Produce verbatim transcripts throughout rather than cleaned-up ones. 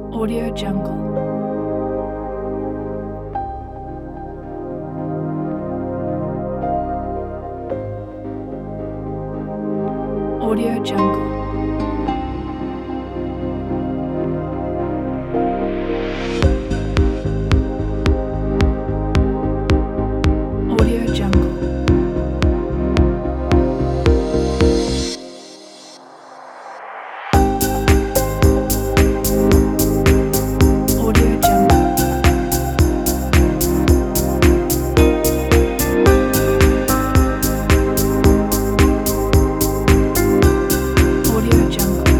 Audio Jungle. Audio Jungle. Audio Jungle. Audio Jungle. Audio Jungle.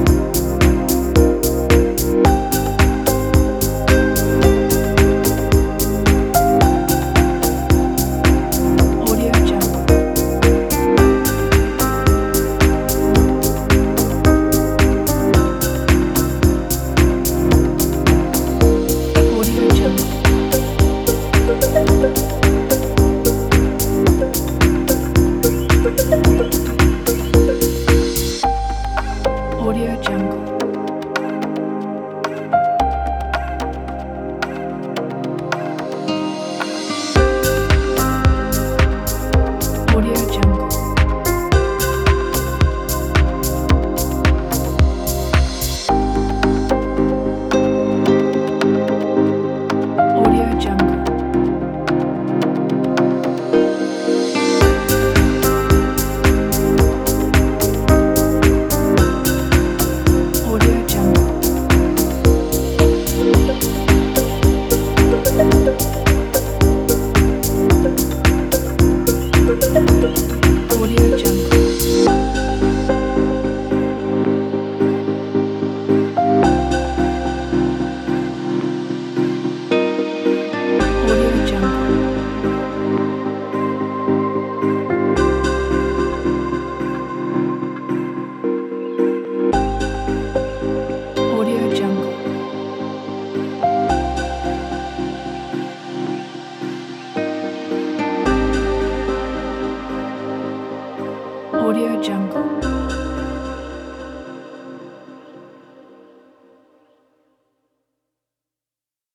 Audio Jungle. Audio Jungle. Audio Jungle. Audio Jungle. Audio Jungle. Audio Jungle. Audio Jungle. Audio Jungle. Audio Jungle. Audio Jungle.